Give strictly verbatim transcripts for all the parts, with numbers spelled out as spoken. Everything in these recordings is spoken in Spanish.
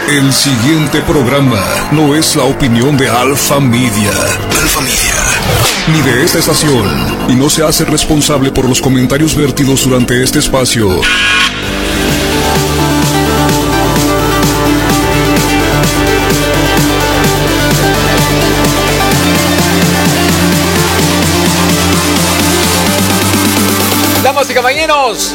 El siguiente programa no es la opinión de Alfa Media. Alfa Media. Ni de esta estación. Y no se hace responsable por los comentarios vertidos durante este espacio. Damas y caballeros,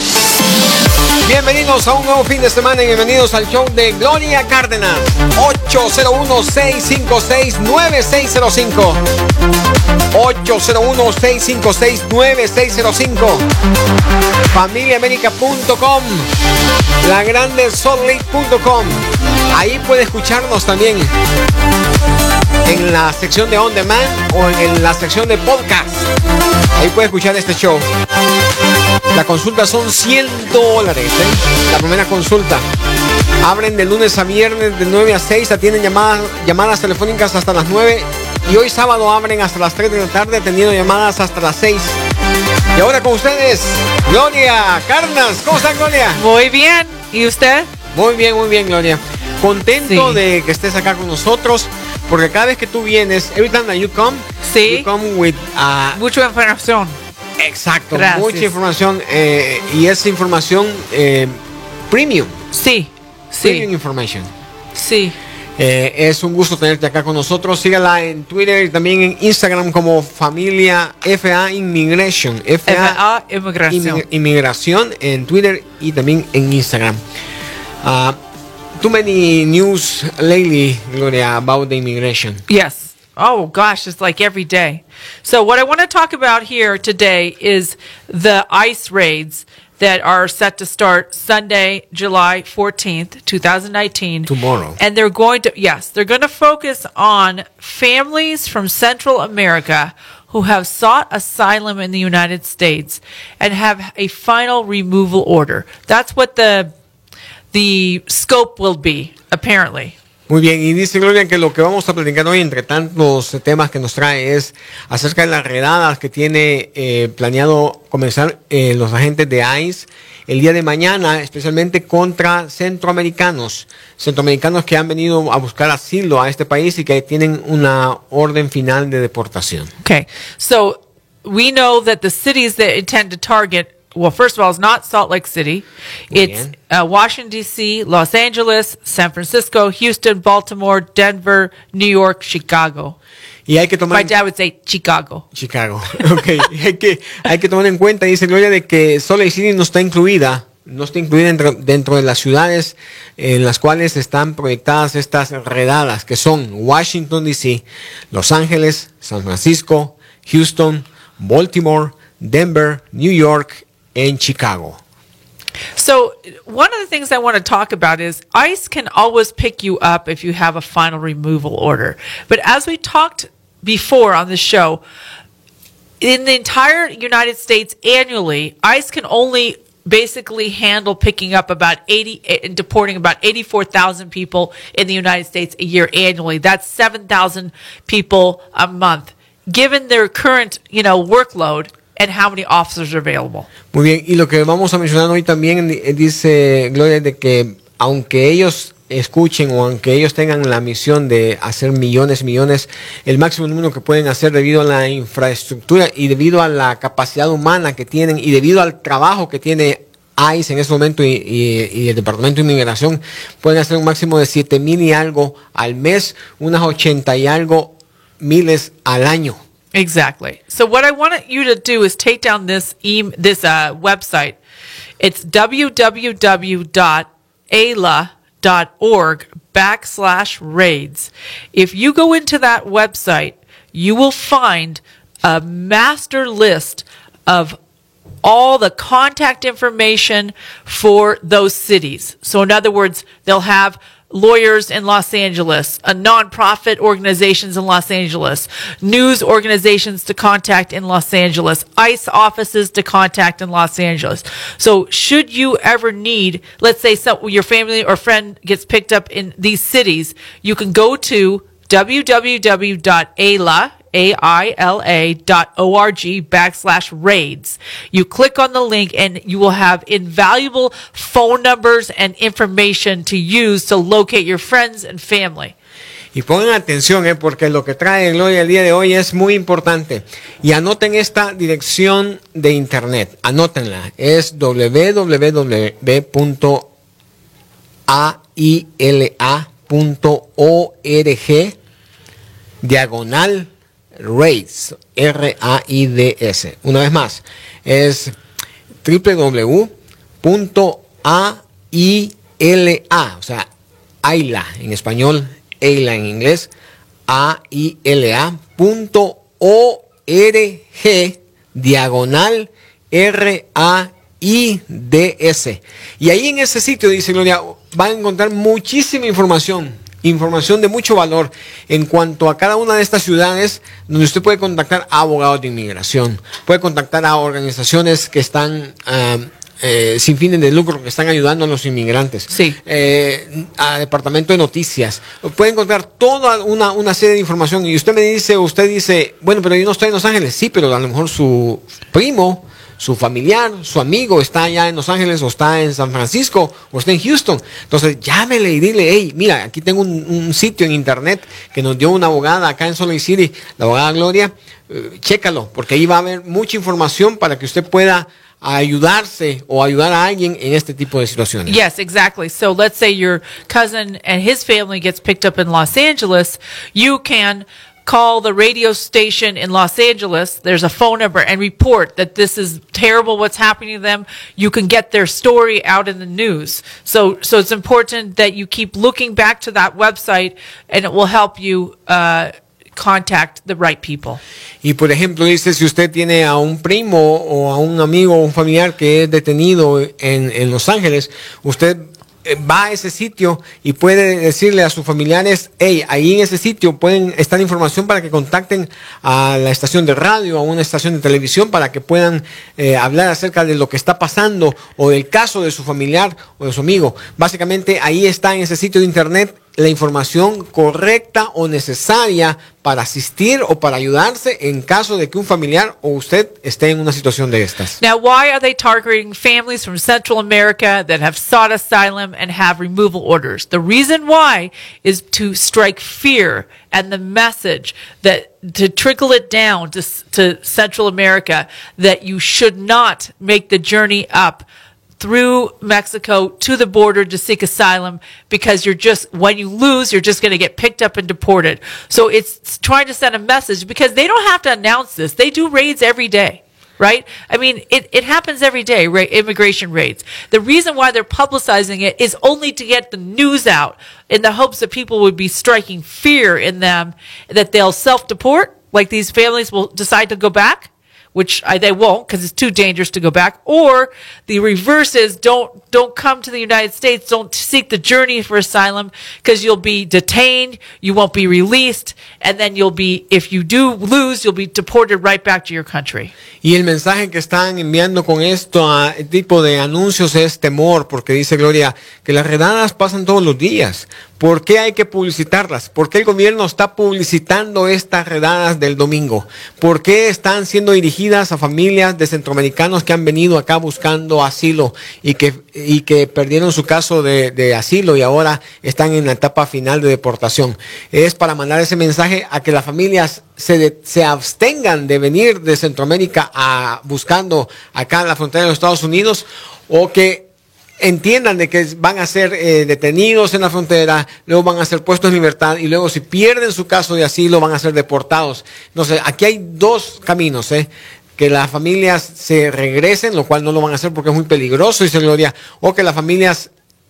bienvenidos a un nuevo fin de semana y bienvenidos al show de Gloria Cárdenas. Ocho cero uno, seis cinco seis, nueve seis cero cinco ocho cero uno, seis cinco seis, nueve seis cero cinco familia américa punto com, la grande salt lake punto com. Ahí puede escucharnos también en la sección de On Demand o en la sección de podcast. Ahí puede escuchar este show. La consulta son cien dólares, ¿eh? La primera consulta. Abren de lunes a viernes de nueve a seis. Atienden llamadas, llamadas telefónicas hasta las nueve. Y hoy sábado abren hasta las tres de la tarde, atendiendo llamadas hasta las seis. Y ahora con ustedes, Gloria Cárdenas. ¿Cómo están, Gloria? Muy bien. ¿Y usted? Muy bien, muy bien, Gloria. Contento Sí. de que estés acá con nosotros. Porque cada vez que tú vienes, every time that you come, Sí. you come with uh, Mucha información. exacto, Gracias. mucha información eh, y esa información eh, premium, Sí. premium Sí. information. Sí. Eh, es un gusto tenerte acá con nosotros. Sígala en Twitter y también en Instagram como Familia F A Immigration. F F A A Inmigración. Inmi- Inmigración en Twitter y también en Instagram. Uh, too many news lately, Gloria, about the immigration. Yes. Oh gosh, it's like every day. So what I want to talk about here today is the ICE raids that are set to start Sunday, July fourteenth, twenty nineteen. Tomorrow. And they're going to, yes, they're going to focus on families from Central America who have sought asylum in the United States and have a final removal order. That's what the the scope will be, apparently. Muy bien, y dice Gloria que lo que vamos a platicar hoy, entre tantos temas que nos trae, es acerca de las redadas que tiene eh, planeado comenzar eh, los agentes de ICE el día de mañana, especialmente contra centroamericanos, centroamericanos que han venido a buscar asilo a este país y que tienen una orden final de deportación. Okay. So we know that the cities that intend to target, well, first of all, it's not Salt Lake City. Muy It's bien. uh, Washington, D C, Los Angeles, San Francisco, Houston, Baltimore, Denver, New York, Chicago. Y hay que tomar... My dad would say Chicago. Chicago. Ok, hay que, hay que tomar en cuenta, dice Gloria, de que Salt Lake City no está incluida, no está incluida dentro, dentro de las ciudades en las cuales están proyectadas estas redadas, que son Washington, D C, Los Ángeles, San Francisco, Houston, Baltimore, Denver, New York, and Chicago. So one of the things I want to talk about is ICE can always pick you up if you have a final removal order. But as we talked before on the show, in the entire United States annually, ICE can only basically handle picking up about eighty and deporting about eighty-four thousand people in the United States a year annually. That's seven thousand people a month. Given their current, you know, workload and how many officers are available. Muy bien, y lo que vamos a mencionar hoy también eh, dice Gloria de que aunque ellos escuchen o aunque ellos tengan la misión de hacer millones y millones, el máximo número que pueden hacer debido a la infraestructura y debido a la capacidad humana que tienen y debido al trabajo que tiene ICE en este momento y, y, y el Departamento de Inmigración, pueden hacer un máximo de siete mil y algo al mes, unas ochenta y algo miles al año. Exactly. So what I want you to do is take down this e- this uh, website. It's www.ala.org backslash raids. If you go into that website, you will find a master list of all the contact information for those cities. So in other words, they'll have lawyers in Los Angeles, a nonprofit organizations in Los Angeles, news organizations to contact in Los Angeles, ICE offices to contact in Los Angeles. So should you ever need, let's say some, your family or friend gets picked up in these cities, you can go to www.ala, A-I-L-A dot O-R-G backslash raids. You click on the link and you will have invaluable phone numbers and information to use to locate your friends and family. Y pongan atención, eh, porque lo que trae Gloria el día de hoy es muy importante. Y anoten esta dirección de internet. Anótenla. Es w w w punto a i l a punto org diagonal raids. R A I D S. Una vez más. Es w w w punto a i l a. O sea, AILA en español. AILA en inglés, A I L A punto O R G diagonal R A I D S. Y ahí en ese sitio, dice Gloria, van a encontrar muchísima información, información de mucho valor en cuanto a cada una de estas ciudades donde usted puede contactar a abogados de inmigración, puede contactar a organizaciones que están uh, Eh, sin fines de lucro que están ayudando a los inmigrantes, sí. eh, a departamento de noticias, puede encontrar toda una, una serie de información. Y usted me dice, usted dice, bueno, pero yo no estoy en Los Ángeles. Sí, pero a lo mejor su primo, su familiar, su amigo está allá en Los Ángeles, o está en San Francisco, o está en Houston. Entonces llámele y dile, hey, mira, aquí tengo un, un sitio en internet que nos dio una abogada acá en Salt Lake City, la abogada Gloria, eh, chécalo, porque ahí va a haber mucha información para que usted pueda ayudarse o ayudar a alguien en este tipo de situaciones. Yes, exactly. So let's say your cousin and his family gets picked up in Los Angeles. You can call the radio station in Los Angeles. There's a phone number and report that this is terrible what's happening to them. You can get their story out in the news. So so it's important that you keep looking back to that website, and it will help you uh contact the right people. Y por ejemplo, dice, si usted tiene a un primo o a un amigo o un familiar que es detenido en, en Los Ángeles, usted va a ese sitio y puede decirle a sus familiares, hey, ahí en ese sitio pueden estar información para que contacten a la estación de radio, a una estación de televisión, para que puedan eh, hablar acerca de lo que está pasando o del caso de su familiar o de su amigo. Básicamente ahí está en ese sitio de internet la información correcta o necesaria para asistir o para ayudarse en caso de que un familiar o usted esté en una situación de estas. Now, why are they targeting families from Central America that have sought asylum and have removal orders? The reason why is to strike fear and the message that to trickle it down to, to Central America that you should not make the journey up through Mexico to the border to seek asylum, because you're just, when you lose, you're just going to get picked up and deported. So it's trying to send a message, because they don't have to announce this. They do raids every day, right? I mean, it, it happens every day, right? Immigration raids. The reason why they're publicizing it is only to get the news out in the hopes that people would be striking fear in them, that they'll self-deport, like these families will decide to go back, which I, they won't, because it's too dangerous to go back. Or the reverse is, don't don't come to the United States, don't seek the journey for asylum, because you'll be detained, you won't be released, and then you'll be, if you do lose, you'll be deported right back to your country. Y el mensaje que están enviando con esto a este tipo de anuncios es temor, porque dice Gloria que las redadas pasan todos los días. ¿Por qué hay que publicitarlas? ¿Por qué el gobierno está publicitando estas redadas del domingo? ¿Por qué están siendo dirigidas a familias de centroamericanos que han venido acá buscando asilo y que, y que perdieron su caso de, de asilo y ahora están en la etapa final de deportación? Es para mandar ese mensaje a que las familias se, de, se abstengan de venir de Centroamérica a, buscando acá en la frontera de los Estados Unidos, o que entiendan de que van a ser eh, detenidos en la frontera, luego van a ser puestos en libertad y luego, si pierden su caso de asilo, van a ser deportados. Entonces, aquí hay dos caminos, ¿eh? Que las familias se regresen, lo cual no lo van a hacer porque es muy peligroso, dice Gloria, o que las familias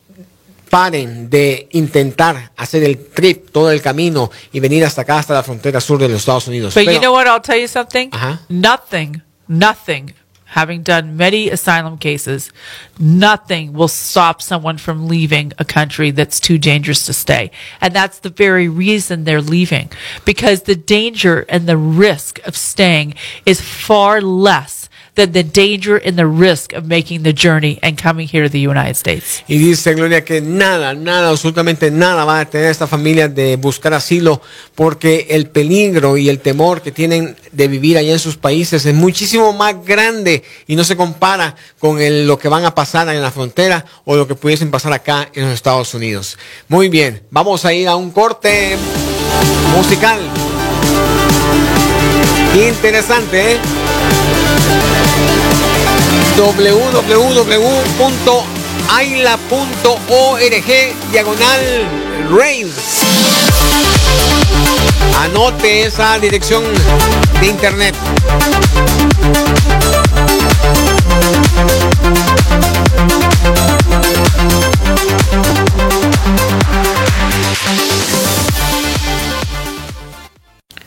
paren de intentar hacer el trip, todo el camino, y venir hasta acá, hasta la frontera sur de los Estados Unidos. But Pero, you know what? I'll tell you something. Uh-huh. Nothing, nothing, having done many asylum cases, nothing will stop someone from leaving a country that's too dangerous to stay. And that's the very reason they're leaving, because the danger and the risk of staying is far less than the danger and the risk of making the journey and coming here to the United States. Y dice Gloria que nada, nada, absolutamente nada va a tener esta familia de buscar asilo, porque el peligro y el temor que tienen de vivir allá en sus países es muchísimo más grande y no se compara con el, lo que van a pasar en la frontera o lo que pudiesen pasar acá en los Estados Unidos. Muy bien, vamos a ir a un corte musical. Interesante, ¿eh? doble u doble u doble u punto aila punto org diagonal raids. Anote esa dirección de internet.